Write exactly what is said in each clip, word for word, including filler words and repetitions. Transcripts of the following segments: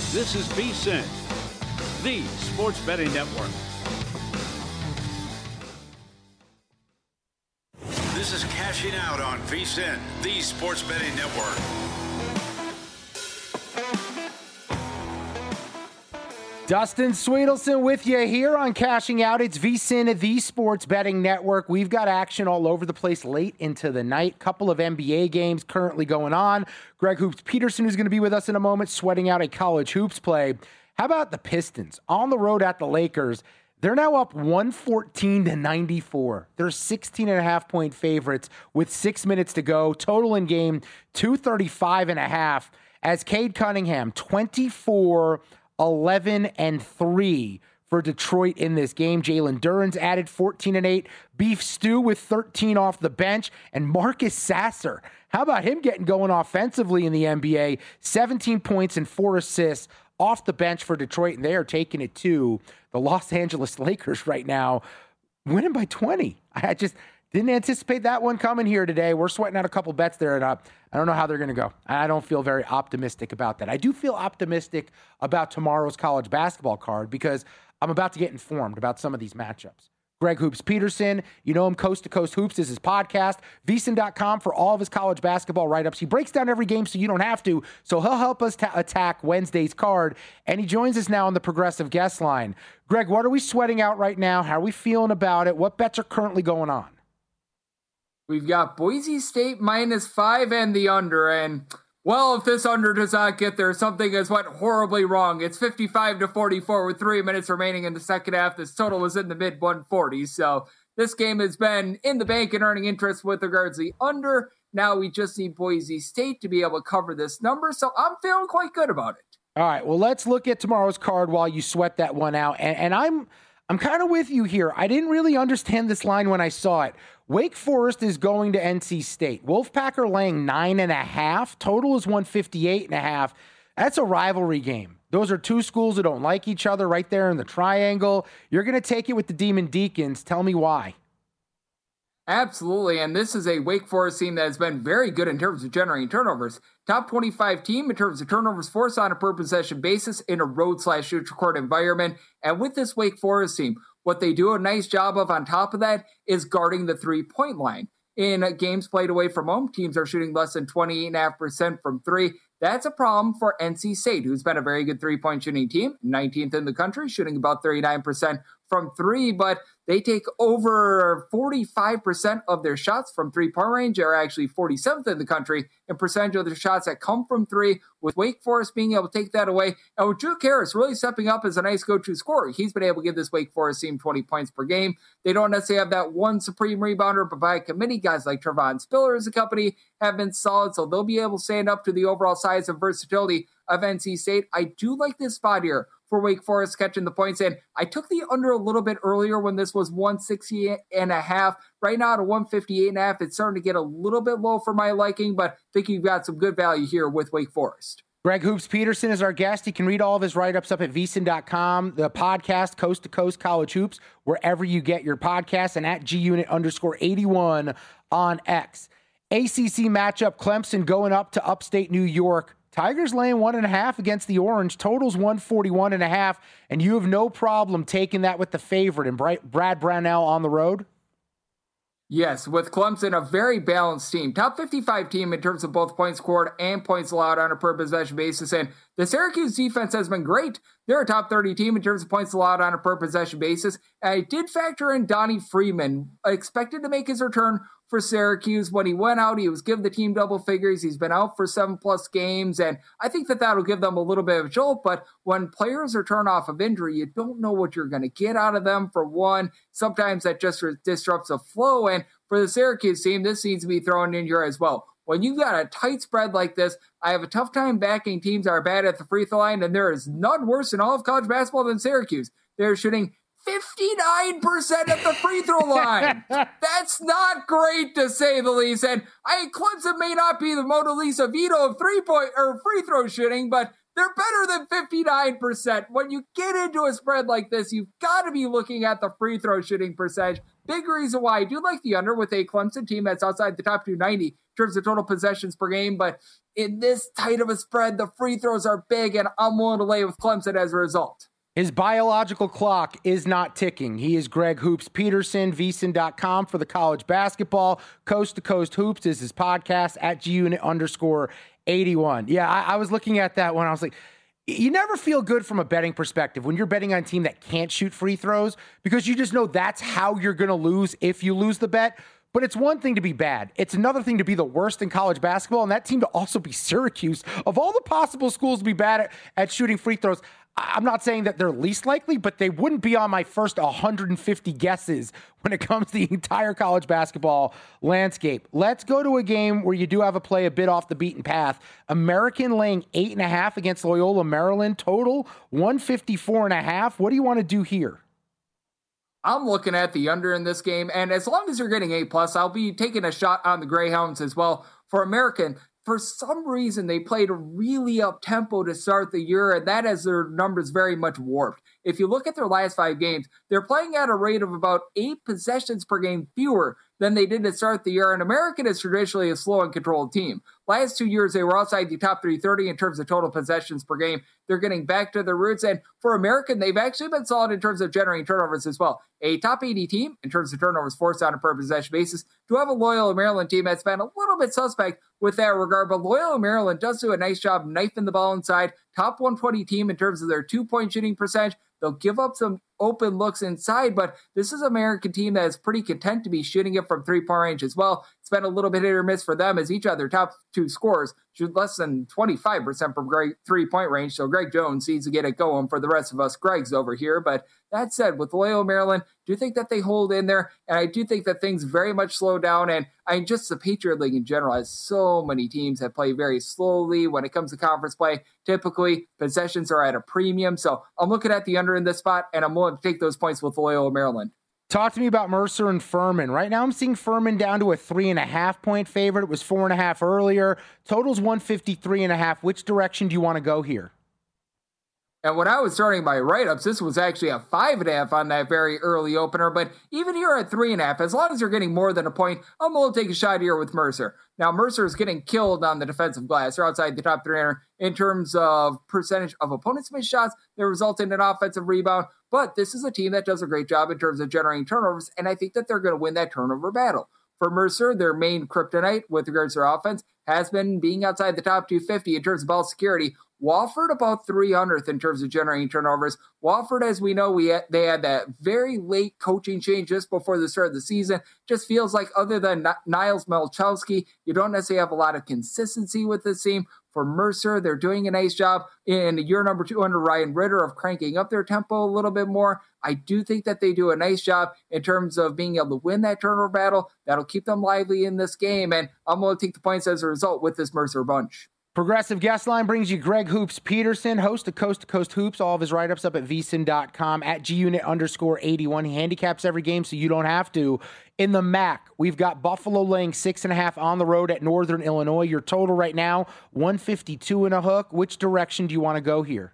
This is VSiN, the sports betting network. This is Cashing Out on VSiN, the sports betting network. Dustin Sweetelson with you here on Cashing Out. It's VSiN, the sports betting network. We've got action all over the place late into the night. Couple of N B A games currently going on. Greg Hoops Peterson, who's going to be with us in a moment, sweating out a college hoops play. How about the Pistons on the road at the Lakers? They're now up one fourteen to ninety-four. They're sixteen and a half point favorites with six minutes to go. Total in game, two thirty-five and a half. As Cade Cunningham, twenty-four, eleven, and three for Detroit in this game. Jalen Duren's added fourteen and eight. Beef Stew with thirteen off the bench. And Marcus Sasser, how about him getting going offensively in the N B A? seventeen points and four assists off the bench for Detroit, and they are taking it to the Los Angeles Lakers right now, winning by twenty. I just didn't anticipate that one coming here today. We're sweating out a couple bets there, and uh, I don't know how they're going to go. I don't feel very optimistic about that. I do feel optimistic about tomorrow's college basketball card because I'm about to get informed about some of these matchups. Greg Hoops Peterson, you know him, Coast to Coast Hoops is his podcast. V S I N dot com for all of his college basketball write-ups. He breaks down every game so you don't have to, so he'll help us ta- attack Wednesday's card, and he joins us now on the Progressive Guest Line. Greg, what are we sweating out right now? How are we feeling about it? What bets are currently going on? We've got Boise State minus five and the under, and well, if this under does not get there, something has went horribly wrong. It's fifty-five to forty-four with three minutes remaining in the second half. This total is in the mid one forties. So this game has been in the bank and earning interest with regards to the under. Now we just need Boise State to be able to cover this number. So I'm feeling quite good about it. All right. Well, let's look at tomorrow's card while you sweat that one out. And, and I'm, I'm kind of with you here. I didn't really understand this line when I saw it. Wake Forest is going to N C State. Wolfpack are laying nine and a half. Total is one fifty-eight and a half. That's a rivalry game. Those are two schools that don't like each other right there in the triangle. You're going to take it with the Demon Deacons. Tell me why. Absolutely, and this is a Wake Forest team that has been very good in terms of generating turnovers. Top twenty-five team in terms of turnovers forced on a per possession basis in a road slash neutral court environment. And with this Wake Forest team, what they do a nice job of on top of that is guarding the three-point line. In games played away from home, teams are shooting less than twenty-eight point five percent from three. That's a problem for N C State, who's been a very good three-point shooting team, nineteenth in the country, shooting about thirty-nine percent from three, but they take over forty-five percent of their shots from three-point range. They're actually forty-seventh in the country in percentage of their shots that come from three, with Wake Forest being able to take that away. And with Drew Harris really stepping up as a nice go-to scorer, he's been able to give this Wake Forest team twenty points per game. They don't necessarily have that one supreme rebounder, but by committee, guys like Trevon Spiller as a company have been solid, so they'll be able to stand up to the overall size and versatility of N C State. I do like this spot here for Wake Forest catching the points in. I took the under a little bit earlier when this was one sixty and a half. Right now at a one fifty-eight and a half, it's starting to get a little bit low for my liking, but I think you've got some good value here with Wake Forest. Greg Hoops Peterson is our guest. You can read all of his write-ups up at V S I N dot com, the podcast, Coast to Coast College Hoops, wherever you get your podcasts, and at G-Unit underscore eighty-one on X. A C C matchup, Clemson going up to upstate New York. Tigers laying one and a half against the Orange. Totals one forty-one and a half, and you have no problem taking that with the favorite and Brad Brownell on the road? Yes, with Clemson, a very balanced team. Top fifty-five team in terms of both points scored and points allowed on a per possession basis. And the Syracuse defense has been great. They're a top thirty team in terms of points allowed on a per possession basis. And I did factor in Donnie Freeman, expected to make his return for Syracuse. When he went out, he was given the team double figures. He's been out for seven plus games, and I think that that'll give them a little bit of a jolt. But when players return off of injury, you don't know what you're going to get out of them. For one, sometimes that just disrupts the flow, and for the Syracuse team, this needs to be thrown in here as well. When you got a tight spread like this, I have a tough time backing teams that are bad at the free throw line, and there is none worse in all of college basketball than Syracuse. They're shooting fifty-nine percent at the free throw line. That's not great, to say the least. And I Clemson may not be the Mona Lisa Vito of three-point or free throw shooting, but They're better than fifty-nine percent. When you get into a spread like this, you've got to be looking at the free throw shooting percentage. Big reason why I do like the under with a Clemson team that's outside the top two ninety in terms of total possessions per game. But in this tight of a spread, the free throws are big, and I'm willing to lay with Clemson as a result. His biological clock is not ticking. He is Greg Hoops Peterson, V S I N dot com for the college basketball. Coast to Coast Hoops is his podcast at G Unit underscore eighty-one. Yeah, I, I was looking at that one. I was like, you never feel good from a betting perspective when you're betting on a team that can't shoot free throws because you just know that's how you're going to lose if you lose the bet. But it's one thing to be bad. It's another thing to be the worst in college basketball, and that team to also be Syracuse. Of all the possible schools to be bad at, at shooting free throws, I'm not saying that they're least likely, but they wouldn't be on my first one hundred fifty guesses when it comes to the entire college basketball landscape. Let's go to a game where you do have a play a bit off the beaten path. American laying eight and a half against Loyola Maryland. Total one fifty-four and a half. What do you want to do here? I'm looking at the under in this game, and as long as you're getting A plus, I'll be taking a shot on the Greyhounds as well. For American, for some reason, they played really up-tempo to start the year, and that has their numbers very much warped. If you look at their last five games, they're playing at a rate of about eight possessions per game fewer than they did to start the year, and American is traditionally a slow and controlled team. Last two years, they were outside the top three thirty in terms of total possessions per game. They're getting back to their roots, and for American, they've actually been solid in terms of generating turnovers as well. A top eighty team in terms of turnovers forced on a per possession basis. To have a Loyola Maryland team that's been a little bit suspect with that regard, but Loyola Maryland does do a nice job knifing the ball inside. Top one twenty team in terms of their two-point shooting percentage. They'll give up some open looks inside, but this is an American team that is pretty content to be shooting it from three-point range as well. It's been a little bit hit or miss for them as each of their top two scorers shoot less than twenty-five percent from three-point range, so Greg Jones needs to get it going for the rest of us Gregs over here. But that said, with Loyola Maryland, I do think that they hold in there, and I do think that things very much slow down, and I mean, just the Patriot League in general has so many teams that play very slowly when it comes to conference play. Typically, possessions are at a premium, so I'm looking at the under in this spot, and I'm willing to take those points with Loyola Maryland. Talk to me about Mercer and Furman. Right now I'm seeing Furman down to a three and a half point favorite. It was four and a half earlier. Total's one fifty-three and a half. Which direction do you want to go here? And when I was starting my write-ups, this was actually a five and a half on that very early opener. But even here at three and a half, as long as you're getting more than a point, I'm going to take a shot here with Mercer. Now, Mercer is getting killed on the defensive glass. They're outside the top three hundred in terms of percentage of opponents' missed shots that result in an offensive rebound. But this is a team that does a great job in terms of generating turnovers, and I think that they're going to win that turnover battle. For Mercer, their main kryptonite with regards to their offense has been being outside the top two fifty in terms of ball security. Wofford about three hundredth in terms of generating turnovers. Wofford, as we know, we had, they had that very late coaching change just before the start of the season. Just feels like other than Niles Malchowski, you don't necessarily have a lot of consistency with this team. For Mercer, they're doing a nice job in year number two under Ryan Ritter of cranking up their tempo a little bit more. I do think that they do a nice job in terms of being able to win that turnover battle. That'll keep them lively in this game, and I'm going to take the points as a result with this Mercer bunch. Progressive Guest Line brings you Greg Hoops Peterson, host of Coast to Coast Hoops. All of his write-ups up at V S I N dot com, at G Unit underscore eighty-one. He handicaps every game so you don't have to. In the M A C, we've got Buffalo laying six and a half on the road at Northern Illinois. Your total right now, one fifty-two and a hook. Which direction do you want to go here?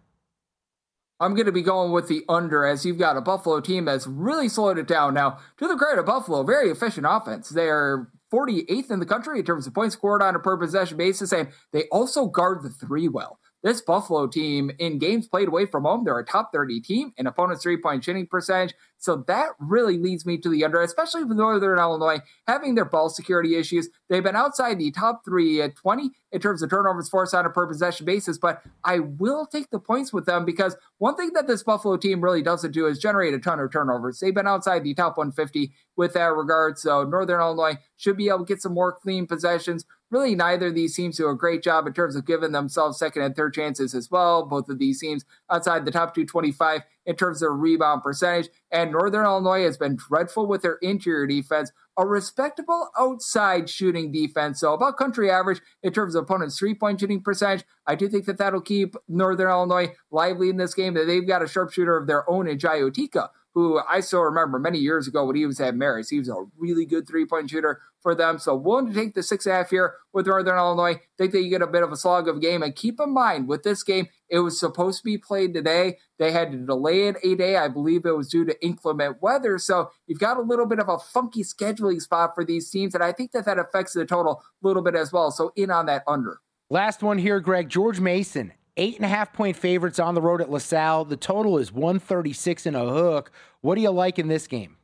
I'm going to be going with the under, as you've got a Buffalo team that's really slowed it down. Now, to the credit of Buffalo, very efficient offense. They're forty-eighth in the country in terms of points scored on a per possession basis, and they also guard the three well. This Buffalo team, in games played away from home, they're a top thirty team in opponents' three-point shooting percentage. So that really leads me to the under, especially with Northern Illinois having their ball security issues. They've been outside the top three at twenty in terms of turnovers forced on a per possession basis, but I will take the points with them because one thing that this Buffalo team really doesn't do is generate a ton of turnovers. They've been outside the top one fifty with that regard, so Northern Illinois should be able to get some more clean possessions. Really, neither of these teams do a great job in terms of giving themselves second and third chances as well. Both of these teams outside the top two twenty-five in terms of rebound percentage. And Northern Illinois has been dreadful with their interior defense, a respectable outside shooting defense. So about country average in terms of opponents' three-point shooting percentage. I do think that that'll keep Northern Illinois lively in this game. That they've got a sharpshooter of their own in Jai Otika, who I still remember many years ago when he was at Marist. He was a really good three-point shooter for them. So willing to take the six and a half here with Northern Illinois. Think that you get a bit of a slog of a game. And keep in mind, with this game, it was supposed to be played today. They had to delay it a day. I believe it was due to inclement weather. So you've got a little bit of a funky scheduling spot for these teams. And I think that that affects the total a little bit as well. So in on that under. Last one here, Greg. George Mason, eight and a half point favorites on the road at LaSalle. The total is one thirty-six and a hook. What do you like in this game?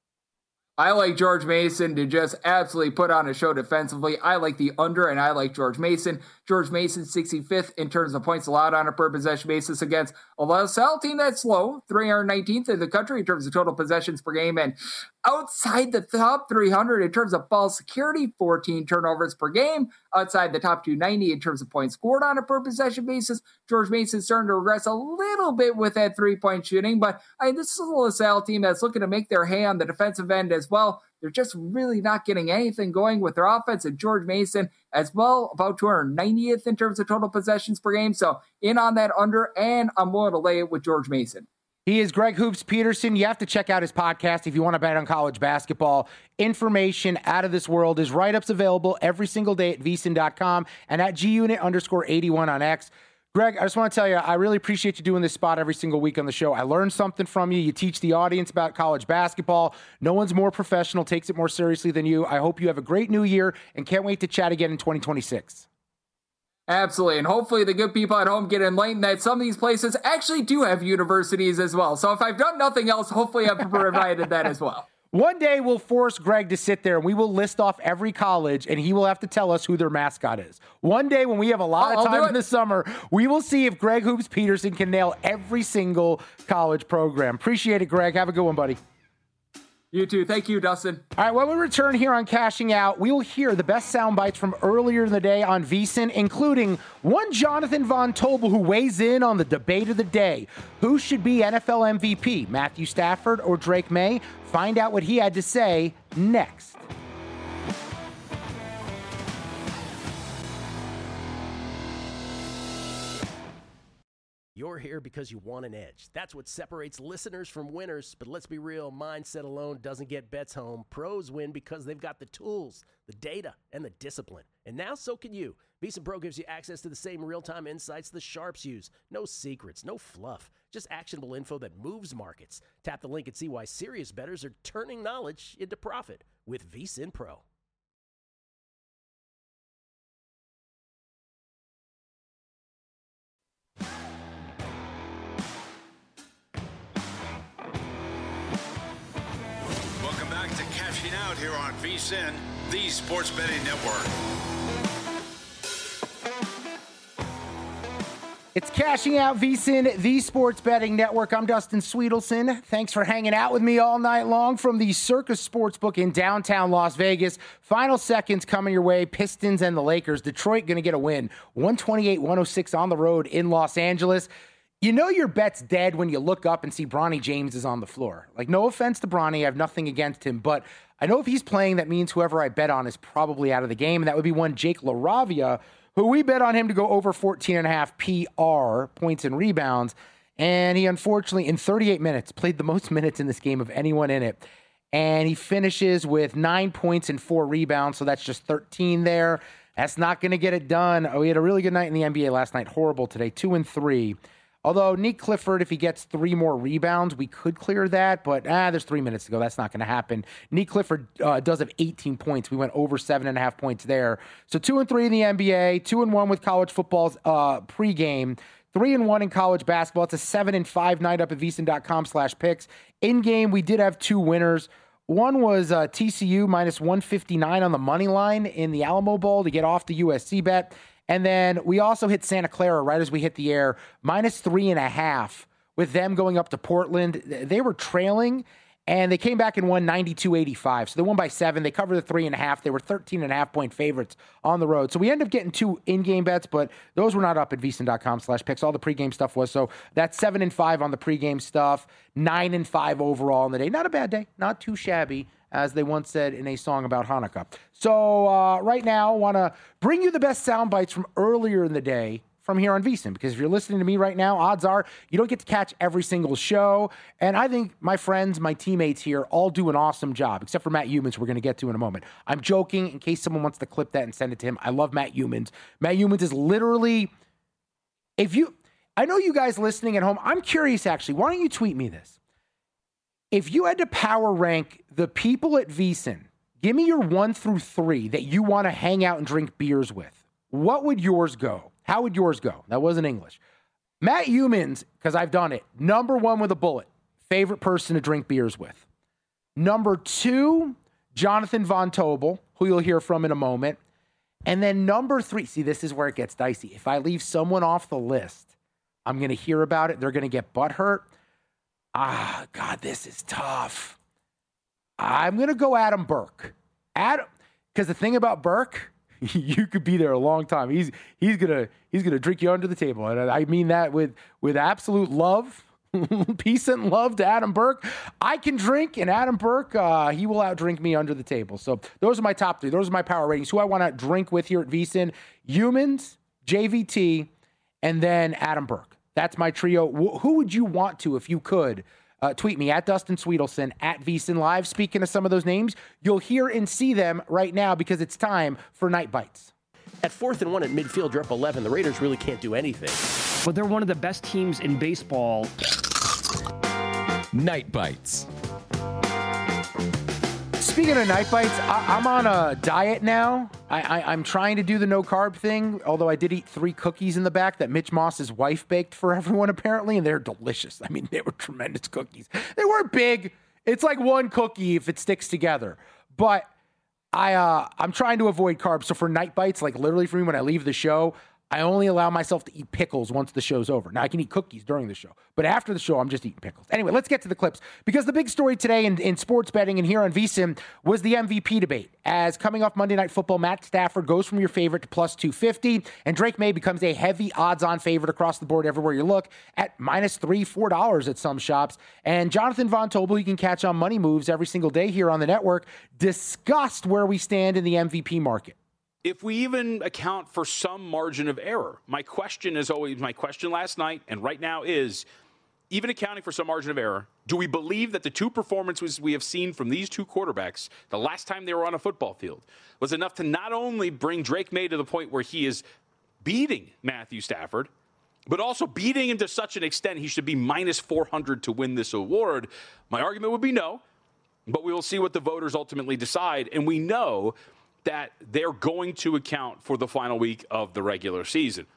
I like George Mason to just absolutely put on a show defensively. I like the under, and I like George Mason. George Mason, sixty-fifth in terms of points allowed on a per possession basis against a LaSalle team that's slow, three hundred nineteenth in the country in terms of total possessions per game, and outside the top three hundred in terms of ball security, fourteen turnovers per game, outside the top two ninety in terms of points scored on a per possession basis. George Mason's starting to regress a little bit with that three-point shooting, but I mean, this is a LaSalle team that's looking to make their hay on the defensive end as well. They're just really not getting anything going with their offense, and George Mason as well, about two hundred ninetieth in terms of total possessions per game. So in on that under, and I'm willing to lay it with George Mason. He is Greg Hoops Peterson. You have to check out his podcast if you want to bet on college basketball. Information out of this world. His write-ups available every single day at V S I N dot com and at G Unit underscore eighty-one on X. Greg, I just want to tell you, I really appreciate you doing this spot every single week on the show. I learned something from you. You teach the audience about college basketball. No one's more professional, takes it more seriously than you. I hope you have a great new year and can't wait to chat again in twenty twenty-six. Absolutely, and hopefully the good people at home get enlightened that some of these places actually do have universities as well. So if I've done nothing else, hopefully I've provided that as well. One day we'll force Greg to sit there and we will list off every college and he will have to tell us who their mascot is. One day when we have a lot I'll, of time in the summer, we will see if Greg Hoops Peterson can nail every single college program. Appreciate it, Greg. Have a good one, buddy. You too. Thank you, Dustin. All right, when we return here on Cashing Out, we will hear the best sound bites from earlier in the day on V S I N, including one Jonathan Von Tobel who weighs in on the debate of the day. Who should be N F L M V P, Matthew Stafford or Drake May? Find out what he had to say next. You're here because you want an edge. That's what separates listeners from winners. But let's be real, mindset alone doesn't get bets home. Pros win because they've got the tools, the data, and the discipline. And now so can you. VSiN Pro gives you access to the same real-time insights the sharps use. No secrets, no fluff, just actionable info that moves markets. Tap the link and see why serious bettors are turning knowledge into profit with VSiN Pro. Out here on V S I N, the Sports Betting Network. It's Cashing Out, V S I N, the Sports Betting Network. I'm Dustin Sweetelson. Thanks for hanging out with me all night long from the Circus Sportsbook in downtown Las Vegas. Final seconds coming your way. Pistons and the Lakers. Detroit going to get a win. one twenty-eight one oh six on the road in Los Angeles. You know your bet's dead when you look up and see Bronny James is on the floor. Like, no offense to Bronny. I have nothing against him, but I know if he's playing, that means whoever I bet on is probably out of the game. And that would be one Jake LaRavia, who we bet on him to go over fourteen and a half P R, points and rebounds. And he unfortunately, in thirty-eight minutes, played the most minutes in this game of anyone in it. And he finishes with nine points and four rebounds. So that's just thirteen there. That's not going to get it done. Oh, he had a really good night in the N B A last night. Horrible today, two and three. Although Nick Clifford, if he gets three more rebounds, we could clear that. But ah, there's three minutes to go. That's not going to happen. Nick Clifford uh, does have eighteen points. We went over seven and a half points there. So two and three in the N B A, two and one with college football's uh, pregame, three and one in college basketball. It's a seven and five night up at V S I N dot com slash picks. In game, we did have two winners. One was uh, T C U minus one fifty-nine on the money line in the Alamo Bowl to get off the U S C bet. And then we also hit Santa Clara right as we hit the air, minus three and a half with them going up to Portland. They were trailing, and they came back and won ninety-two eighty-five. So they won by seven. They covered the three and a half. They were thirteen and a half point favorites on the road. So we ended up getting two in-game bets, but those were not up at V S I N dot com slash picks. All the pregame stuff was. So that's seven and five on the pregame stuff, nine and five overall in the day. Not a bad day. Not too shabby, as they once said in a song about Hanukkah. So uh, right now, I want to bring you the best sound bites from earlier in the day from here on VSiN, because if you're listening to me right now, odds are you don't get to catch every single show. And I think my friends, my teammates here all do an awesome job, except for Matt Youmans, we're going to get to in a moment. I'm joking in case someone wants to clip that and send it to him. I love Matt Youmans. Matt Youmans is literally, if you, I know you guys listening at home, I'm curious actually, why don't you tweet me this? If you had to power rank the people at VSiN, give me your one through three that you want to hang out and drink beers with. What would yours go? How would yours go? That wasn't English. Matt Youmans, because I've done it, number one with a bullet, favorite person to drink beers with. Number two, Jonathan Von Tobel, who you'll hear from in a moment. And then number three, see, this is where it gets dicey. If I leave someone off the list, I'm going to hear about it. They're going to get butthurt. Ah, God, this is tough. I'm going to go Adam Burke. Adam, because the thing about Burke, you could be there a long time. He's he's gonna he's gonna drink you under the table, and I mean that with with absolute love, peace and love to Adam Burke. I can drink, and Adam Burke, uh, he will outdrink me under the table. So those are my top three. Those are my power ratings. Who I want to drink with here at VSiN: Youmans, J V T, and then Adam Burke. That's my trio. Wh- who would you want to, if you could? Uh, tweet me at Dustin Sweetelson, at VSiN Live. Speaking of some of those names, you'll hear and see them right now because it's time for Night Bites. At fourth and one at midfield, you're up eleven. The Raiders really can't do anything. But they're one of the best teams in baseball. Night Bites. Speaking of Night Bites, I, I'm on a diet now. I, I, I'm trying to do the no-carb thing, although I did eat three cookies in the back that Mitch Moss's wife baked for everyone, apparently, and they're delicious. I mean, they were tremendous cookies. They weren't big. It's like one cookie if it sticks together. But I, uh, I'm trying to avoid carbs. So for Night Bites, like literally for me when I leave the show, I only allow myself to eat pickles once the show's over. Now, I can eat cookies during the show, but after the show, I'm just eating pickles. Anyway, let's get to the clips, because the big story today in, in sports betting and here on VSiN was the M V P debate. As coming off Monday Night Football, Matt Stafford goes from your favorite to plus two fifty, and Drake May becomes a heavy odds-on favorite across the board everywhere you look at minus three, four dollars at some shops. And Jonathan Von Tobel, you can catch on Money Moves every single day here on the network, discussed where we stand in the M V P market. If we even account for some margin of error, my question is always, my question last night and right now is, even accounting for some margin of error, do we believe that the two performances we have seen from these two quarterbacks, the last time they were on a football field, was enough to not only bring Drake May to the point where he is beating Matthew Stafford, but also beating him to such an extent he should be minus four hundred to win this award? My argument would be no, but we will see what the voters ultimately decide. And we know that they're going to account for the final week of the regular season.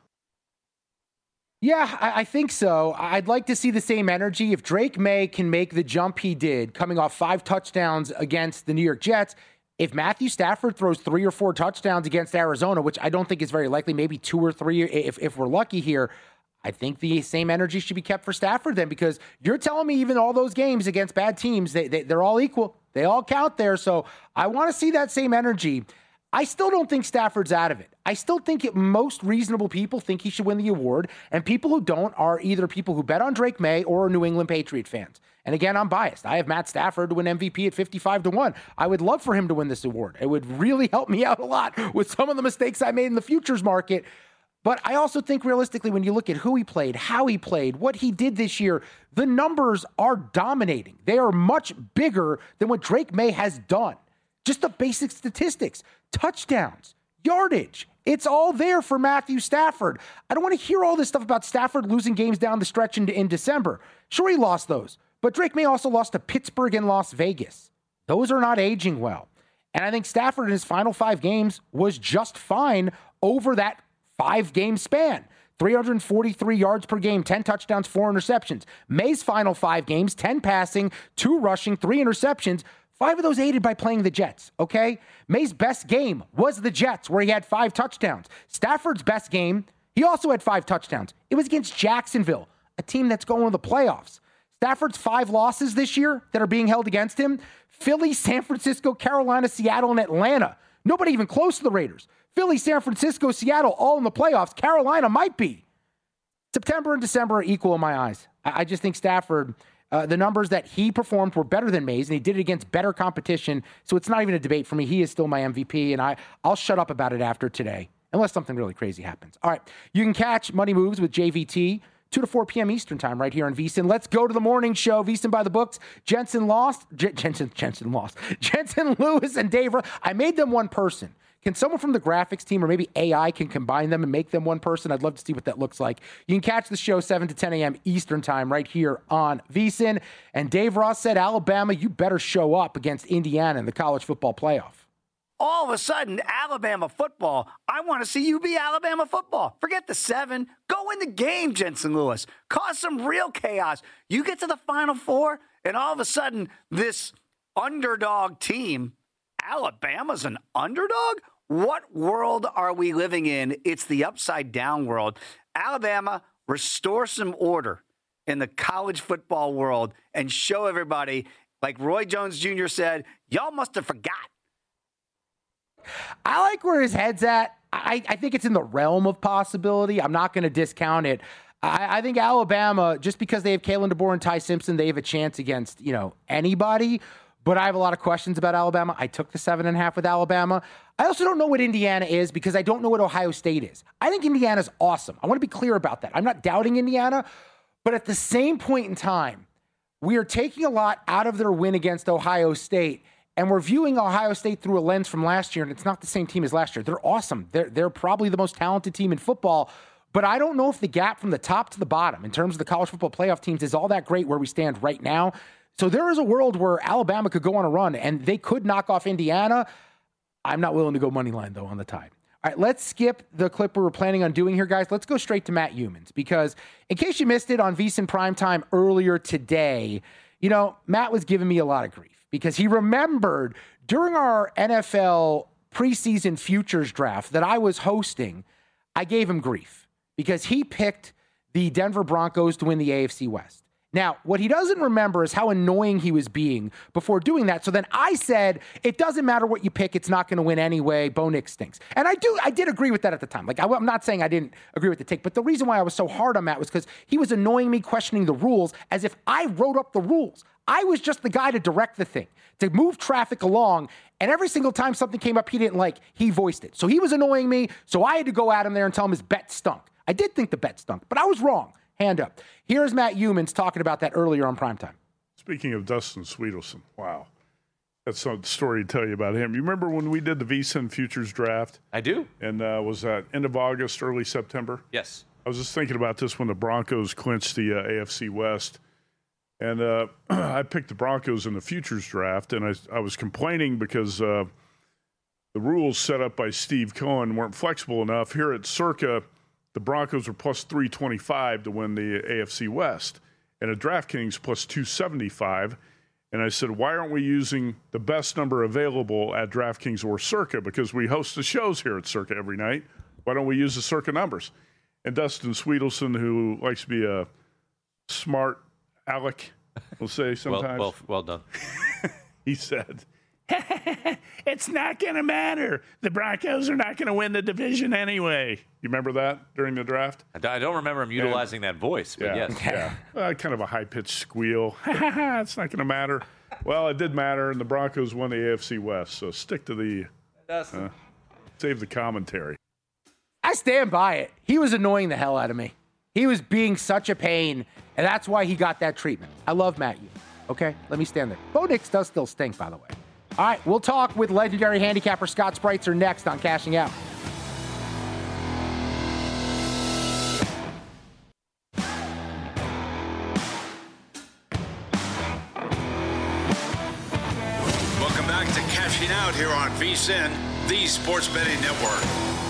Yeah, I, I think so. I'd like to see the same energy. If Drake May can make the jump he did, coming off five touchdowns against the New York Jets, if Matthew Stafford throws three or four touchdowns against Arizona, which I don't think is very likely, maybe two or three if, if we're lucky here, I think the same energy should be kept for Stafford then, because you're telling me even all those games against bad teams, they, they, they're all equal. They all count there. So I want to see that same energy. I still don't think Stafford's out of it. I still think it, most reasonable people think he should win the award, and people who don't are either people who bet on Drake May or New England Patriot fans. And again, I'm biased. I have Matt Stafford to win M V P at fifty-five to one. I would love for him to win this award. It would really help me out a lot with some of the mistakes I made in the futures market. But I also think realistically, when you look at who he played, how he played, what he did this year, the numbers are dominating. They are much bigger than what Drake May has done. Just the basic statistics, touchdowns, yardage. It's all there for Matthew Stafford. I don't want to hear all this stuff about Stafford losing games down the stretch in, in December. Sure, he lost those, but Drake May also lost to Pittsburgh and Las Vegas. Those are not aging well. And I think Stafford in his final five games was just fine over that five-game span. three hundred forty-three yards per game, ten touchdowns, four interceptions. May's final five games, ten passing, two rushing, three interceptions. Five of those aided by playing the Jets, okay? May's best game was the Jets, where he had five touchdowns. Stafford's best game, he also had five touchdowns. It was against Jacksonville, a team that's going to the playoffs. Stafford's five losses this year that are being held against him: Philly, San Francisco, Carolina, Seattle, and Atlanta. Nobody even close to the Raiders. Philly, San Francisco, Seattle, all in the playoffs. Carolina might be. September and December are equal in my eyes. I just think Stafford, uh, the numbers that he performed were better than Mays, and he did it against better competition. So it's not even a debate for me. He is still my M V P, and I, I'll shut up about it after today. unless something really crazy happens. All right, you can catch Money Moves with J V T two to four p.m. Eastern time right here on VSiN. Let's go to the morning show. VSiN by the books. Jensen lost. J- Jensen, Jensen lost. Jensen Lewis and Dave. I made them one person. Can someone from the graphics team or maybe A I can combine them and make them one person? I'd love to see what that looks like. You can catch the show seven to ten a.m. Eastern time right here on VSiN. And Dave Ross said, Alabama, you better show up against Indiana in the college football playoff. All of a sudden, Alabama football, I want to see you be Alabama football. Forget the seven. Go in the game, Jensen Lewis. Cause some real chaos. You get to the Final Four, and all of a sudden, this underdog team, Alabama's an underdog? What world are we living in? It's the upside down world. Alabama, restore some order in the college football world and show everybody, like Roy Jones Junior said, y'all must have forgot. I like where his head's at. I, I think it's in the realm of possibility. I'm not going to discount it. I, I think Alabama, just because they have Kalen DeBoer and Ty Simpson, they have a chance against, you know, anybody. But I have a lot of questions about Alabama. I took the seven and a half with Alabama. I also don't know what Indiana is because I don't know what Ohio State is. I think Indiana's awesome. I want to be clear about that. I'm not doubting Indiana, but at the same point in time, we are taking a lot out of their win against Ohio State. And we're viewing Ohio State through a lens from last year, and it's not the same team as last year. They're awesome. They're, they're probably the most talented team in football, but I don't know if the gap from the top to the bottom in terms of the college football playoff teams is all that great where we stand right now. So there is a world where Alabama could go on a run, and they could knock off Indiana. I'm not willing to go money line, though, on the Tide. All right, let's skip the clip we were planning on doing here, guys. Let's go straight to Matt Youmans, because in case you missed it on VSiN Primetime earlier today, you know, Matt was giving me a lot of grief because he remembered during our N F L preseason futures draft that I was hosting, I gave him grief because he picked the Denver Broncos to win the A F C West. Now, what he doesn't remember is how annoying he was being before doing that. So then I said, it doesn't matter what you pick. It's not going to win anyway. Bo Nix stinks. And I do, I did agree with that at the time. Like, I, I'm not saying I didn't agree with the take, but the reason why I was so hard on Matt was because he was annoying me questioning the rules as if I wrote up the rules. I was just the guy to direct the thing, to move traffic along. And every single time something came up he didn't like, he voiced it. So he was annoying me. So I had to go at him there and tell him his bet stunk. I did think the bet stunk, but I was wrong. Hand up. Here's Matt Youmans talking about that earlier on Primetime. Speaking of Dustin Sweetelson, wow. That's a story to tell you about him. You remember when we did the VSiN Futures Draft? I do. And uh, was that end of August, early September? Yes. I was just thinking about this when the Broncos clinched the uh, A F C West. And uh, I picked the Broncos in the Futures Draft, and I, I was complaining because uh, the rules set up by Steve Cohen weren't flexible enough. Here at Circa, the Broncos were plus three twenty-five to win the A F C West, and at DraftKings plus two seventy-five. And I said, why aren't we using the best number available at DraftKings or Circa? Because we host the shows here at Circa every night. Why don't we use the Circa numbers? And Dustin Sweetelson, who likes to be a smart aleck, will say sometimes. Well, well, well done. He said, it's not going to matter. The Broncos are not going to win the division anyway. You remember that during the draft? I don't remember him utilizing and, that voice, but yeah, yes. Yeah. Uh, kind of a high-pitched squeal. It's not going to matter. Well, it did matter, and the Broncos won the A F C West, so stick to the uh, save the commentary. I stand by it. He was annoying the hell out of me. He was being such a pain, and that's why he got that treatment. I love Matt Youmans. Okay, let me stand there. Bo Nix does still stink, by the way. All right, we'll talk with legendary handicapper Scott Spreitzer next on Cashing Out. Welcome back to Cashing Out here on VSiN, the Sports Betting Network.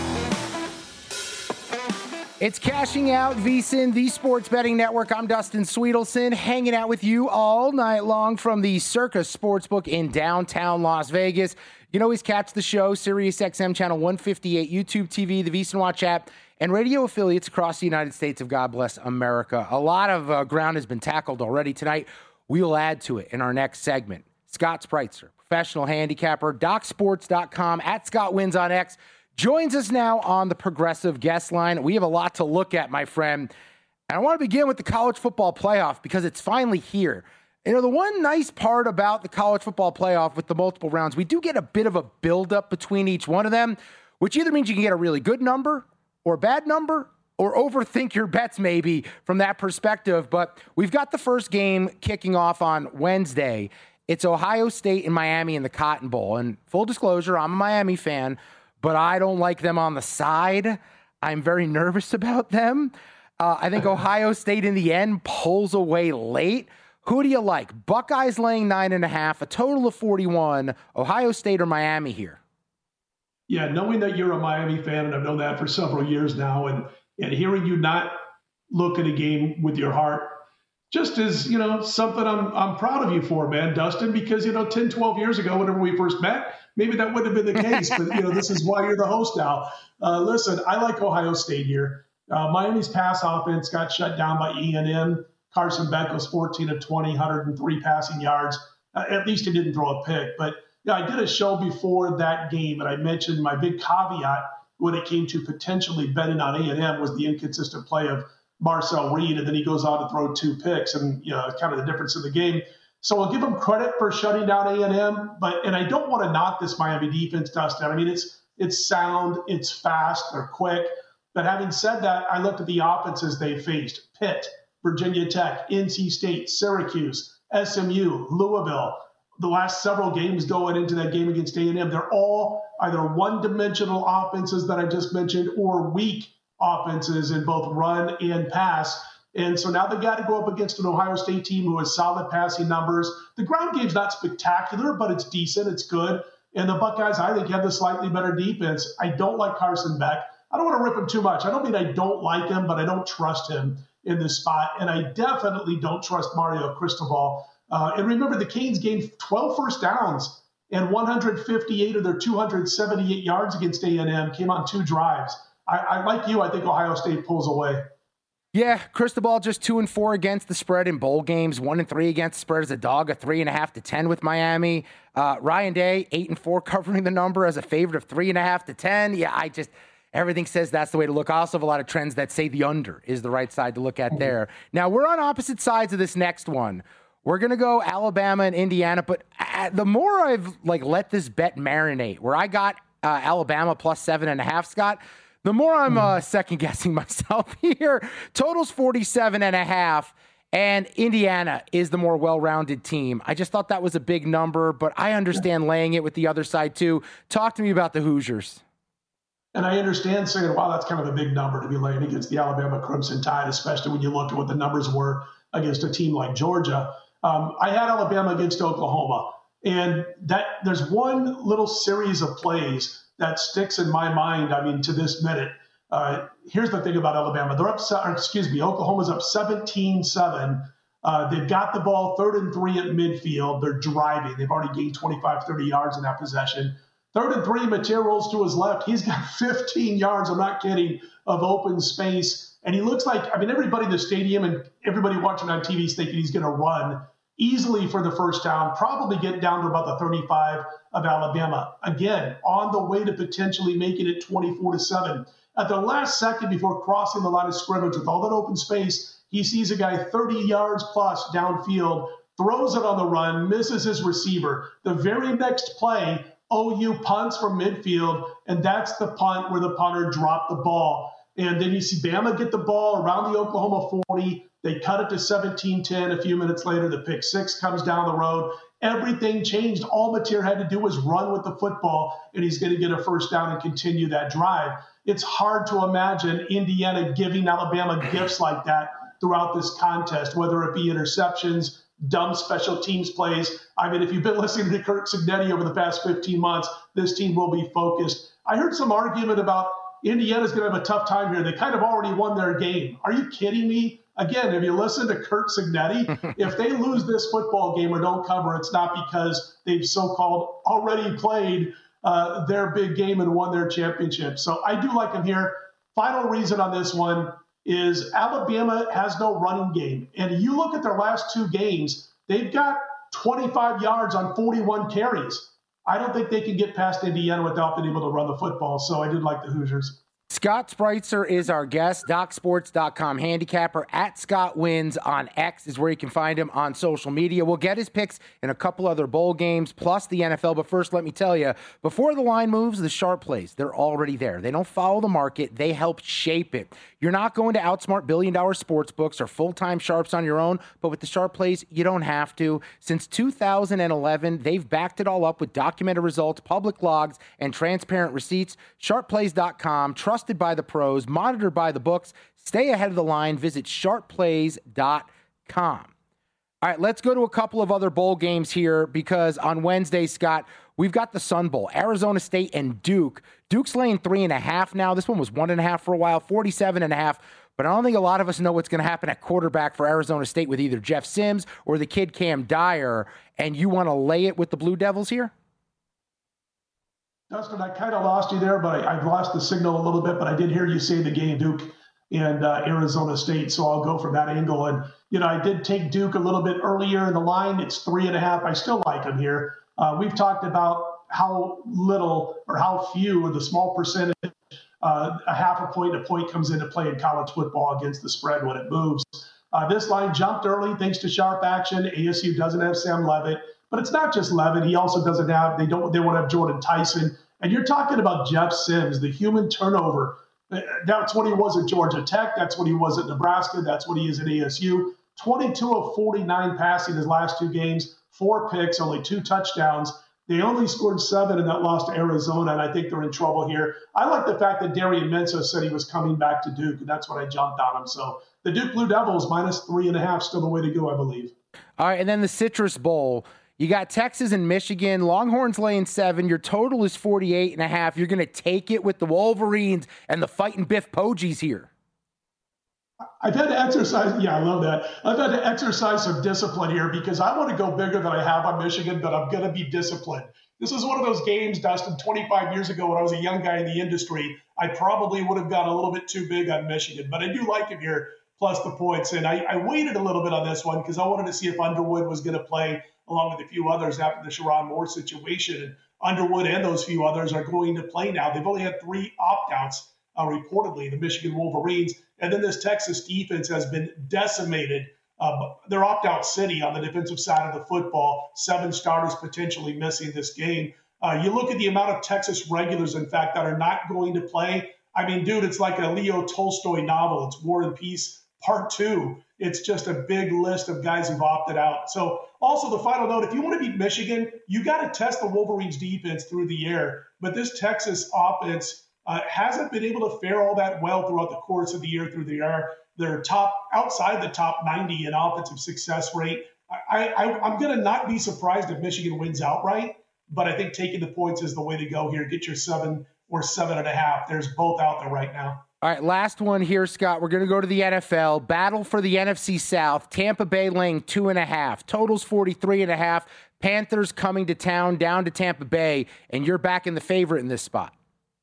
It's Cashing Out, VSiN, the Sports Betting Network. I'm Dustin Sweetelson, hanging out with you all night long from the Circa Sportsbook in downtown Las Vegas. You can always catch the show, Sirius X M Channel one fifty-eight, YouTube T V, the VSiN Watch app, and radio affiliates across the United States of God Bless America. A lot of uh, ground has been tackled already tonight. We will add to it in our next segment. Scott Spreitzer, professional handicapper, doc sports dot com, at Scott Wins on X, joins us now on the Progressive guest line. We have a lot to look at, my friend. And I want to begin with the college football playoff because it's finally here. You know, the one nice part about the college football playoff with the multiple rounds, we do get a bit of a buildup between each one of them, which either means you can get a really good number or a bad number or overthink your bets maybe from that perspective. But we've got the first game kicking off on Wednesday. It's Ohio State and Miami in the Cotton Bowl. And full disclosure, I'm a Miami fan, but I don't like them on the side. I'm very nervous about them. Uh, I think Ohio State in the end pulls away late. Who do you like? Buckeyes laying nine and a half, a total of forty-one. Ohio State or Miami here? Yeah, knowing that you're a Miami fan, and I've known that for several years now, and and hearing you not look at a game with your heart, just is, you know, something I'm I'm proud of you for, man, Dustin, because, you know, ten, twelve years ago, whenever we first met, maybe that wouldn't have been the case. But, you know, this is why you're the host now. Uh, listen, I like Ohio State here. Uh, Miami's pass offense got shut down by E and M. Carson Beck was fourteen of twenty, one hundred three passing yards. Uh, at least he didn't throw a pick. But yeah, I did a show before that game, and I mentioned my big caveat when it came to potentially betting on E and M was the inconsistent play of Marcel Reed, and then he goes on to throw two picks, and you know, kind of the difference in the game. So I'll give him credit for shutting down A and M, but and I don't want to knock this Miami defense, Dustin. I mean, it's it's sound, it's fast, they're quick. But having said that, I looked at the offenses they faced: Pitt, Virginia Tech, N C State, Syracuse, S M U, Louisville. The last several games going into that game against A and M, they're all either one-dimensional offenses that I just mentioned or weak offenses in both run and pass. And so now they've got to go up against an Ohio State team who has solid passing numbers. The ground game's not spectacular, but it's decent. It's good. And the Buckeyes, I think, have the slightly better defense. I don't like Carson Beck. I don't want to rip him too much. I don't mean I don't like him, but I don't trust him in this spot. And I definitely don't trust Mario Cristobal. Uh, and remember, the Canes gained twelve first downs, and one hundred fifty-eight of their two hundred seventy-eight yards against A and M came on two drives. I, I like you. I think Ohio State pulls away. Yeah, Cristobal just two and four against the spread in bowl games, one and three against the spread as a dog, a three and a half to ten with Miami. Uh, Ryan Day, eight and four covering the number as a favorite of three and a half to ten. Yeah, I just everything says that's the way to look. I also have a lot of trends that say the under is the right side to look at there. Now we're on opposite sides of this next one. We're gonna go Alabama and Indiana, but uh, the more I've like let this bet marinate, where I got uh, Alabama plus seven and a half, Scott, the more I'm uh, second guessing myself here. Total's forty-seven and a half, and Indiana is the more well-rounded team. I just thought that was a big number, but I understand laying it with the other side too. Talk to me about the Hoosiers. And I understand saying, wow, that's kind of a big number to be laying against the Alabama Crimson Tide, especially when you look at what the numbers were against a team like Georgia. Um, I had Alabama against Oklahoma, and that there's one little series of plays that sticks in my mind, I mean, to this minute. Uh, here's the thing about Alabama. They're up, or excuse me, Oklahoma's up seventeen seven. Uh, they've got the ball third and three at midfield. They're driving. They've already gained twenty-five, thirty yards in that possession. Third and three, Mateer rolls to his left. He's got fifteen yards, I'm not kidding, of open space. And he looks like, I mean, everybody in the stadium and everybody watching on T V is thinking he's going to run easily for the first down, probably get down to about the thirty-five of Alabama. Again, on the way to potentially making it twenty-four to seven. At the last second before crossing the line of scrimmage with all that open space, he sees a guy thirty yards plus downfield, throws it on the run, misses his receiver. The very next play, O U punts from midfield, and that's the punt where the punter dropped the ball. And then you see Bama get the ball around the Oklahoma forty. They cut it to seventeen ten. A few minutes later, the pick six comes down the road. Everything changed. All Mateer had to do was run with the football, and he's going to get a first down and continue that drive. It's hard to imagine Indiana giving Alabama gifts like that throughout this contest, whether it be interceptions, dumb special teams plays. I mean, if you've been listening to Curt Cignetti over the past fifteen months, this team will be focused. I heard some argument about Indiana's going to have a tough time here. They kind of already won their game. Are you kidding me? Again, if you listen to Curt Cignetti, if they lose this football game or don't cover, it's not because they've so-called already played uh, their big game and won their championship. So I do like them here. Final reason on this one is Alabama has no running game. And you look at their last two games, they've got twenty-five yards on forty-one carries. I don't think they can get past Indiana without being able to run the football. So I did like the Hoosiers. Scott Spreitzer is our guest. Doc Sports dot com handicapper. At Scott Wins on X is where you can find him on social media. We'll get his picks in a couple other bowl games, plus the N F L. But first, let me tell you, before the line moves, the sharp plays, they're already there. They don't follow the market. They help shape it. You're not going to outsmart billion-dollar sports books or full-time sharps on your own, but with the sharp plays, you don't have to. Since two thousand eleven, they've backed it all up with documented results, public logs, and transparent receipts. sharp plays dot com, trusted by the pros, monitored by the books. Stay ahead of the line. Visit sharp plays dot com. All right, let's go to a couple of other bowl games here because on Wednesday, Scott, we've got the Sun Bowl, Arizona State and Duke. Duke's laying three and a half now. This one was one and a half for a while, forty-seven and a half. But I don't think a lot of us know what's going to happen at quarterback for Arizona State with either Jeff Sims or the kid Cam Dyer. And you want to lay it with the Blue Devils here? Dustin, I kind of lost you there, but I, I've lost the signal a little bit. But I did hear you say the game, Duke and uh, Arizona State. So I'll go from that angle. And, you know, I did take Duke a little bit earlier in the line. It's three and a half. I still like them here. Uh, we've talked about how little or how few or the small percentage uh, a half a point, a point comes into play in college football against the spread when it moves. Uh, this line jumped early thanks to sharp action. A S U doesn't have Sam Levitt, but it's not just Levitt. He also doesn't have, they don't, they won't have Jordan Tyson. And you're talking about Jeff Sims, the human turnover. That's what he was at Georgia Tech. That's what he was at Nebraska. That's what he is at A S U. twenty-two of forty-nine passing his last two games, four picks, only two touchdowns. They only scored seven in that loss to Arizona, and I think they're in trouble here. I like the fact that Darian Mensah said he was coming back to Duke, and that's what I jumped on him. So the Duke Blue Devils minus three and a half, still the way to go, I believe. All right, and then the Citrus Bowl. You got Texas and Michigan. Longhorns laying seven. Your total is forty-eight and a half. You're going to take it with the Wolverines and the fighting Biff Poggies here. I've had to exercise. Yeah, I love that. I've had to exercise some discipline here because I want to go bigger than I have on Michigan, but I'm going to be disciplined. This is one of those games, Dustin, twenty-five years ago when I was a young guy in the industry, I probably would have gone a little bit too big on Michigan, but I do like it here, plus the points. And I, I waited a little bit on this one because I wanted to see if Underwood was going to play along with a few others after the Sherrod Moore situation. And Underwood and those few others are going to play now. They've only had three opt-outs, uh, reportedly, the Michigan Wolverines. And then this Texas defense has been decimated. Uh, they're opt-out city on the defensive side of the football. Seven starters potentially missing this game. Uh, you look at the amount of Texas regulars, in fact, that are not going to play. I mean, dude, it's like a Leo Tolstoy novel. It's War and Peace Part Two. It's just a big list of guys who've opted out. So also the final note, if you want to beat Michigan, you got to test the Wolverines defense through the air. But this Texas offense uh, hasn't been able to fare all that well throughout the course of the year through the air. They're top outside the top ninety in offensive success rate. I, I, I'm going to not be surprised if Michigan wins outright, but I think taking the points is the way to go here. Get your seven or seven and a half. There's both out there right now. All right, last one here, Scott. We're going to go to the N F L. Battle for the N F C South. Tampa Bay laying two and a half. Totals forty-three and a half. Panthers coming to town, down to Tampa Bay, and you're back in the favorite in this spot.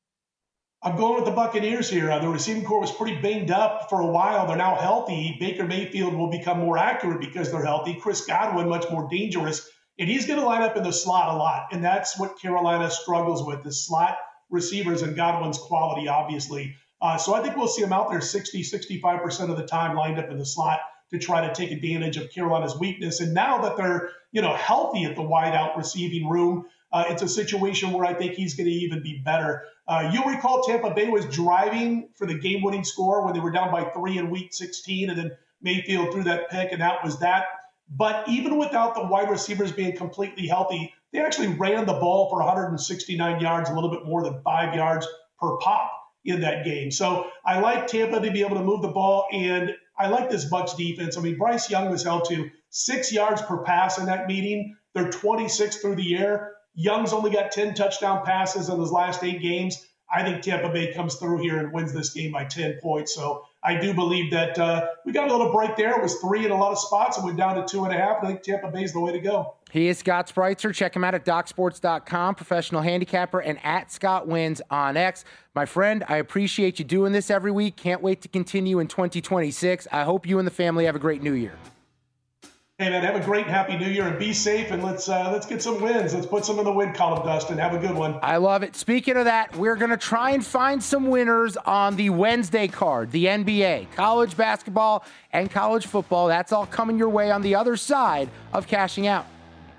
I'm going with the Buccaneers here. Uh, the receiving corps was pretty banged up for a while. They're now healthy. Baker Mayfield will become more accurate because they're healthy. Chris Godwin, much more dangerous. And he's going to line up in the slot a lot. And that's what Carolina struggles with, the slot receivers and Godwin's quality, obviously. Uh, so I think we'll see him out there sixty, sixty-five percent of the time lined up in the slot to try to take advantage of Carolina's weakness. And now that they're, you know, healthy at the wideout receiving room, uh, it's a situation where I think he's going to even be better. Uh, you'll recall Tampa Bay was driving for the game-winning score when they were down by three in week sixteen, and then Mayfield threw that pick, and that was that. But even without the wide receivers being completely healthy, they actually ran the ball for one hundred sixty-nine yards, a little bit more than five yards per pop in that game. So I like Tampa to be able to move the ball, and I like this Bucs defense. I mean, Bryce Young was held to six yards per pass in that meeting. They're twenty-six through the air. Young's only got ten touchdown passes in his last eight games. I think Tampa Bay comes through here and wins this game by ten points. So I do believe that uh, we got a little break there. It was three in a lot of spots and went down to two and a half. I think Tampa Bay is the way to go. He is Scott Spreitzer. Check him out at doc sports dot com, professional handicapper, and at Scott Wins on X. My friend, I appreciate you doing this every week. Can't wait to continue in twenty twenty-six. I hope you and the family have a great new year. Hey, man, have a great, happy New Year and be safe. And let's uh, let's get some wins. Let's put some in the win column, Dustin. Have a good one. I love it. Speaking of that, we're going to try and find some winners on the Wednesday card, the N B A, college basketball, and college football. That's all coming your way on the other side of Cashing Out.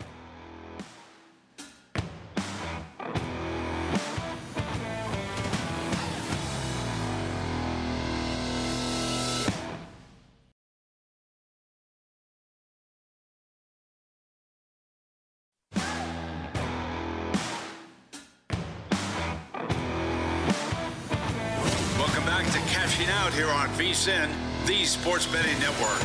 Out here on VSiN, the Sports Betting Network.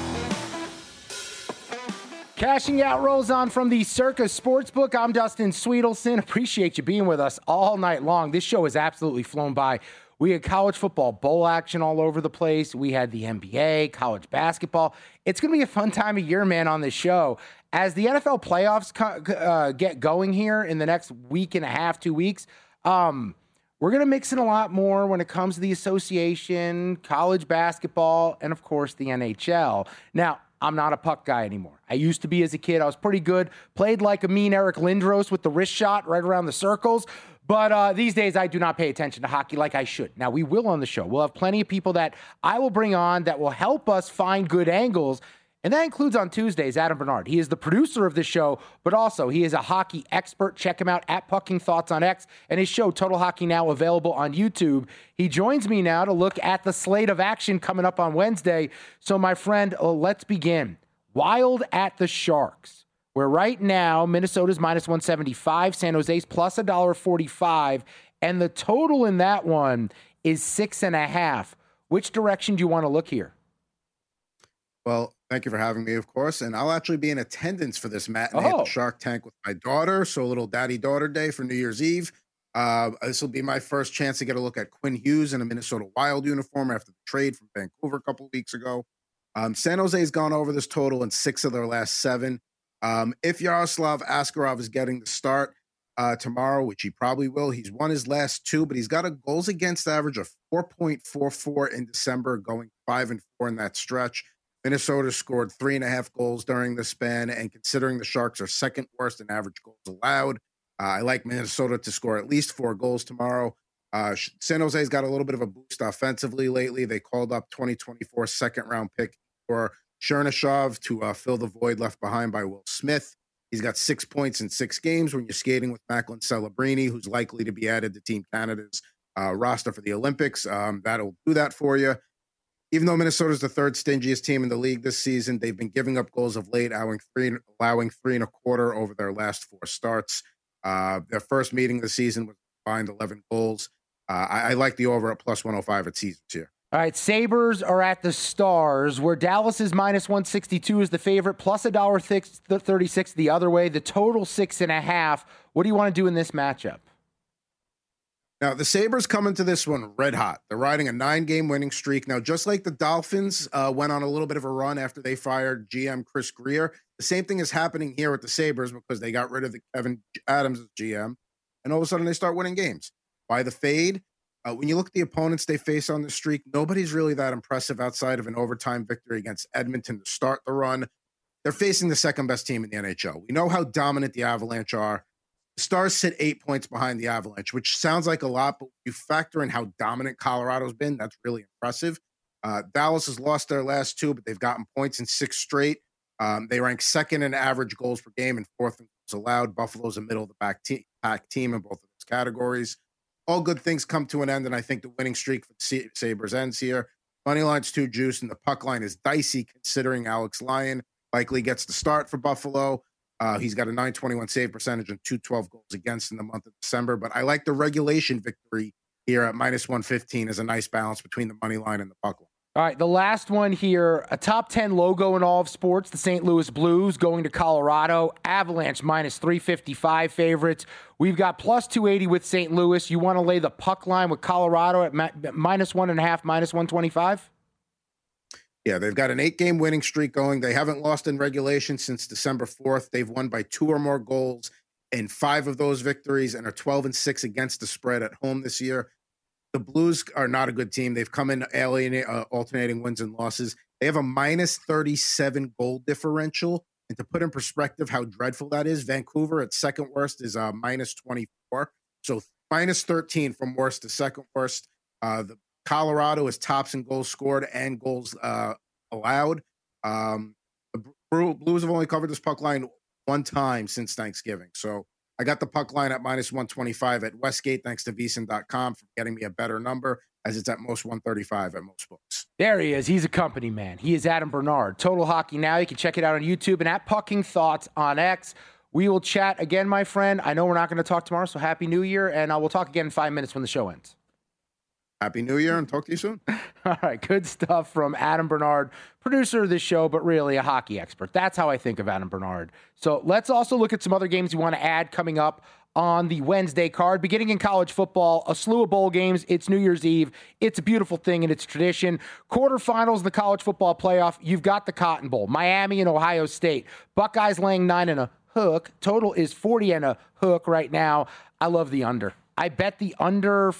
Cashing Out rolls on from the Circa Sportsbook. I'm Dustin Sweetelson. Appreciate you being with us all night long. This show has absolutely flown by. We had college football bowl action all over the place. We had the N B A, college basketball. It's going to be a fun time of year, man, on this show. As the N F L playoffs uh, get going here in the next week and a half, two weeks, um, we're going to mix in a lot more when it comes to the association, college basketball, and, of course, the N H L. Now, I'm not a puck guy anymore. I used to be as a kid. I was pretty good. Played like a mean Eric Lindros with the wrist shot right around the circles. But uh, these days, I do not pay attention to hockey like I should. Now, we will on the show. We'll have plenty of people that I will bring on that will help us find good angles. And that includes on Tuesdays, Adam Bernard. He is the producer of the show, but also he is a hockey expert. Check him out at Pucking Thoughts on X and his show, Total Hockey Now, available on YouTube. He joins me now to look at the slate of action coming up on Wednesday. So, my friend, uh, let's begin. Wild at the Sharks, where right now Minnesota's minus one seventy-five, San Jose's plus one dollar forty-five, and the total in that one is six and a half. Which direction do you want to look here? Well, thank you for having me, of course. And I'll actually be in attendance for this matinee oh. at the Shark Tank with my daughter. So a little daddy-daughter day for New Year's Eve. Uh, this will be my first chance to get a look at Quinn Hughes in a Minnesota Wild uniform after the trade from Vancouver a couple of weeks ago. Um, San Jose's gone over this total in six of their last seven. Um, if Yaroslav Askarov is getting the start uh, tomorrow, which he probably will, he's won his last two, but he's got a goals against average of four point four four in December, going five and four in that stretch. Minnesota scored three and a half goals during the span, and considering the Sharks are second worst in average goals allowed, uh, I like Minnesota to score at least four goals tomorrow. Uh, San Jose's got a little bit of a boost offensively lately. They called up twenty twenty-four second-round pick for Chernyshov to uh, fill the void left behind by Will Smith. He's got six points in six games when you're skating with Macklin Celebrini, who's likely to be added to Team Canada's uh, roster for the Olympics. Um, that'll do that for you. Even though Minnesota's the third stingiest team in the league this season, they've been giving up goals of late, allowing three, allowing three and a quarter over their last four starts. Uh, their first meeting of the season was combined eleven goals. Uh, I, I like the over at plus one oh five at Caesars here. All right, Sabres are at the Stars, where Dallas is minus one sixty-two is the favorite, plus one dollar thirty-six the other way. The total six and a half. What do you want to do in this matchup? Now, the Sabres come into this one red hot. They're riding a nine-game winning streak. Now, just like the Dolphins uh, went on a little bit of a run after they fired G M Chris Greer, the same thing is happening here with the Sabres because they got rid of the Kevin Adams as G M, and all of a sudden they start winning games. By the fade, uh, when you look at the opponents they face on the streak, nobody's really that impressive outside of an overtime victory against Edmonton to start the run. They're facing the second-best team in the N H L. We know how dominant the Avalanche are. The Stars sit eight points behind the Avalanche, which sounds like a lot, but you factor in how dominant Colorado's been, that's really impressive. Uh, Dallas has lost their last two, but they've gotten points in six straight. Um, they rank second in average goals per game and fourth in goals allowed. Buffalo's a middle of the back te- pack team in both of those categories. All good things come to an end, and I think the winning streak for the Sabres ends here. Money line's too juiced, and the puck line is dicey considering Alex Lyon likely gets the start for Buffalo. Uh, he's got a nine twenty-one save percentage and two twelve goals against in the month of December. But I like the regulation victory here at minus one fifteen as a nice balance between the money line and the puck line. All right, the last one here, a top ten logo in all of sports, the Saint Louis Blues going to Colorado. Avalanche minus three fifty-five favorites. We've got plus two eighty with Saint Louis. You want to lay the puck line with Colorado at ma- minus one and a half, minus one twenty-five? Yeah, they've got an eight-game winning streak going. They haven't lost in regulation since December fourth. They've won by two or more goals in five of those victories and are twelve and six against the spread at home this year. the Blues are not a good team. They've come in alien, uh, alternating wins and losses. They have a minus thirty-seven goal differential. And to put in perspective how dreadful that is, Vancouver at second worst is uh, minus twenty-four. So minus thirteen from worst to second worst. Uh, the Colorado is tops in goals scored and goals uh, allowed. Um, the Blues have only covered this puck line one time since Thanksgiving. So I got the puck line at minus one twenty-five at Westgate, thanks to V S I N dot com for getting me a better number, as it's at most one thirty-five at most books. There he is. He's a company man. He is Adam Bernard. Total Hockey Now. You can check it out on YouTube and at Pucking Thoughts on X. We will chat again, my friend. I know we're not going to talk tomorrow, so Happy New Year, and uh, we'll talk again in five minutes when the show ends. Happy New Year, and talk to you soon. All right, good stuff from Adam Bernard, producer of this show, but really a hockey expert. That's how I think of Adam Bernard. So let's also look at some other games you want to add coming up on the Wednesday card. Beginning in college football, a slew of bowl games. It's New Year's Eve. It's a beautiful thing, and it's tradition. Quarterfinals of the college football playoff. You've got the Cotton Bowl, Miami and Ohio State. Buckeyes laying nine and a hook. Total is forty and a hook right now. I love the under. I bet the under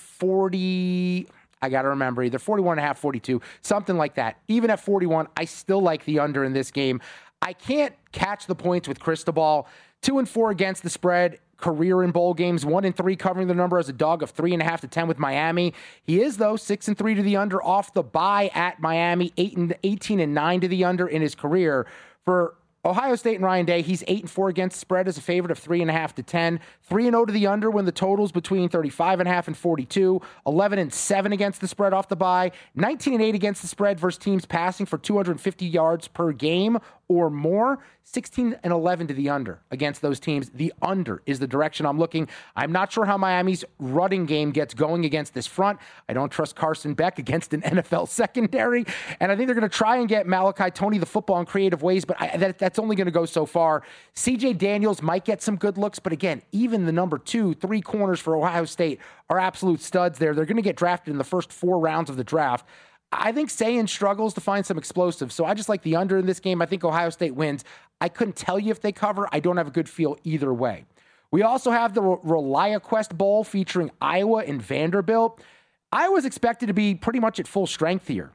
forty, I got to remember, either forty-one and a half, forty-two, something like that. Even at forty-one, I still like the under in this game. I can't catch the points with Cristobal. Two and four against the spread, career in bowl games, one and three covering the number as a dog of three and a half to ten with Miami. He is, though, six and three to the under off the bye at Miami, eight and eighteen and nine to the under in his career. For Ohio State and Ryan Day, he's eight and four against the spread as a favorite of three and a half to ten. Three and zero to the under when the total's between thirty-five and a half and forty-two. Eleven and seven against the spread off the bye. Nineteen and eight against the spread versus teams passing for two hundred fifty yards per game or more. Sixteen and eleven to the under against those teams. The under is the direction I'm looking. I'm not sure how Miami's running game gets going against this front. I don't trust Carson Beck against an N F L secondary, and I think they're going to try and get Malachi Tony the football in creative ways, but I, that, that's only going to go so far. C J Daniels might get some good looks, but again, even the number two, three corners for Ohio State are absolute studs there. They're going to get drafted in the first four rounds of the draft. I think Sayin struggles to find some explosives, so I just like the under in this game. I think Ohio State wins. I couldn't tell you if they cover. I don't have a good feel either way. We also have the ReliaQuest Bowl featuring Iowa and Vanderbilt. Iowa's expected to be pretty much at full strength here.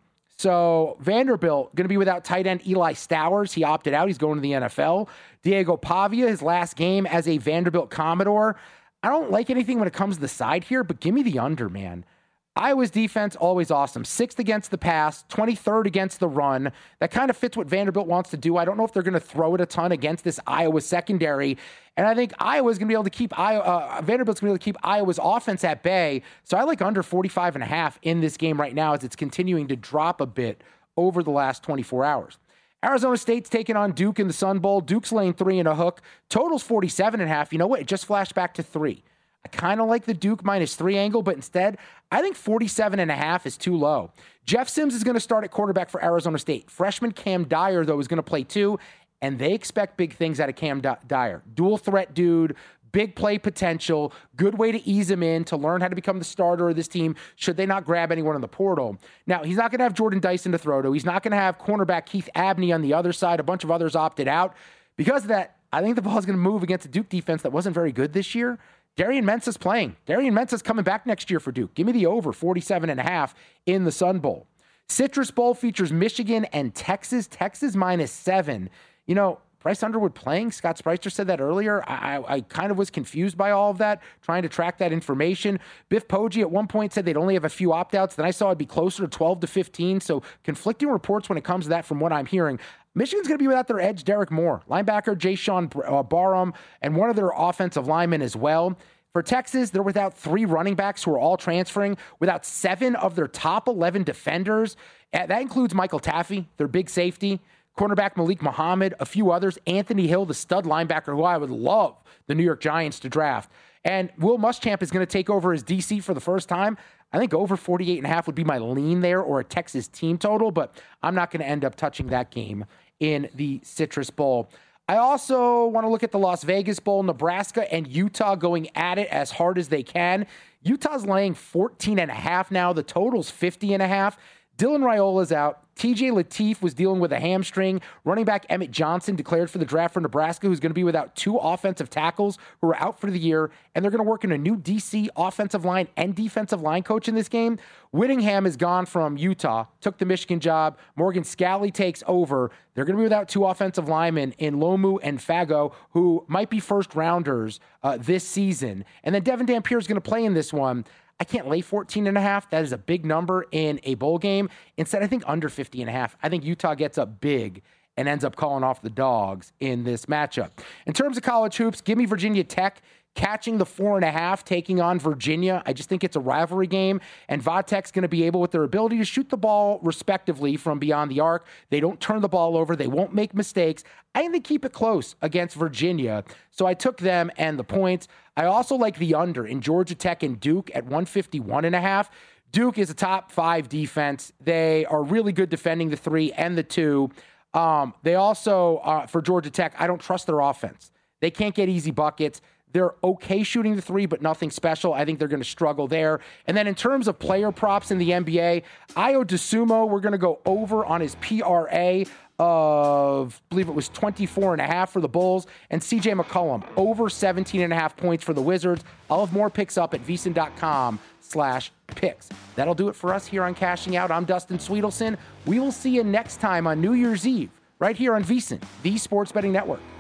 So Vanderbilt going to be without tight end Eli Stowers. He opted out. He's going to the N F L. Diego Pavia, his last game as a Vanderbilt Commodore. I don't like anything when it comes to the side here, but give me the under, man. Iowa's defense, always awesome. Sixth against the pass, twenty-third against the run. That kind of fits what Vanderbilt wants to do. I don't know if they're going to throw it a ton against this Iowa secondary. And I think Iowa's going to be able to keep Iowa, uh, Vanderbilt's going to be able to keep Iowa's offense at bay. So I like under forty-five and a half in this game right now as it's continuing to drop a bit over the last twenty-four hours. Arizona State's taking on Duke in the Sun Bowl. Duke's laying three and a hook. Total's forty-seven and a half. You know what? It just flashed back to three. I kind of like the Duke minus three angle, but instead, I think forty-seven and a half is too low. Jeff Sims is going to start at quarterback for Arizona State. Freshman Cam Dyer, though, is going to play too, and they expect big things out of Cam Dyer. Dual threat dude, big play potential, good way to ease him in to learn how to become the starter of this team should they not grab anyone in the portal. Now, he's not going to have Jordan Dyson to throw to. He's not going to have cornerback Keith Abney on the other side. A bunch of others opted out. Because of that, I think the ball is going to move against a Duke defense that wasn't very good this year. Darian Mensah's playing. Darian Mensah's coming back next year for Duke. Give me the over, forty-seven and a half in the Sun Bowl. Citrus Bowl features Michigan and Texas. Texas minus seven. You know, Bryce Underwood playing. Scott Spreitzer said that earlier. I, I, I kind of was confused by all of that, trying to track that information. Biff Poggi at one point said they'd only have a few opt-outs. Then I saw it'd be closer to twelve to fifteen. So conflicting reports when it comes to that from what I'm hearing. Michigan's going to be without their edge, Derek Moore, linebacker Jay-Sean Barham, and one of their offensive linemen as well. For Texas, they're without three running backs who are all transferring, without seven of their top eleven defenders. That includes Michael Taffy, their big safety, cornerback Malik Muhammad, a few others, Anthony Hill, the stud linebacker who I would love the New York Giants to draft. And Will Muschamp is going to take over as D C for the first time. I think over forty-eight and a half would be my lean there, or a Texas team total, but I'm not going to end up touching that game in the Citrus Bowl. I also want to look at the Las Vegas Bowl, Nebraska and Utah going at it as hard as they can. Utah's laying fourteen and a half now. The total's fifty and a half. Dylan Raiola's out. T J Lateef was dealing with a hamstring. Running back Emmett Johnson declared for the draft for Nebraska, who's going to be without two offensive tackles who are out for the year, and they're going to work in a new D C offensive line and defensive line coach in this game. Whittingham is gone from Utah, took the Michigan job. Morgan Scalley takes over. They're going to be without two offensive linemen in Lomu and Fago, who might be first-rounders uh, this season. And then Devin Dampier is going to play in this one. I can't lay fourteen and a half. That is a big number in a bowl game. Instead, I think under fifty and a half. I think Utah gets up big and ends up calling off the dogs in this matchup. In terms of college hoops, give me Virginia Tech catching the four and a half, taking on Virginia. I just think it's a rivalry game, and Vatek's going to be able, with their ability to shoot the ball respectively from beyond the arc. They don't turn the ball over. They won't make mistakes. I think they keep it close against Virginia. So I took them and the points. I also like the under in Georgia Tech and Duke at one fifty-one and a half. Duke is a top five defense. They are really good defending the three and the two. Um, they also, uh, for Georgia Tech, I don't trust their offense. They can't get easy buckets. They're okay shooting the three, but nothing special. I think they're going to struggle there. And then in terms of player props in the N B A, Ayo Dosunmu, we're going to go over on his P R A of, I believe it was twenty-four and a half for the Bulls, and C J McCollum over seventeen and a half points for the Wizards. I'll have more picks up at vsin.com slash picks. That'll do it for us here on Cashing Out. I'm Dustin Sweetelson. We will see you next time on New Year's Eve right here on VSiN, the Sports Betting Network.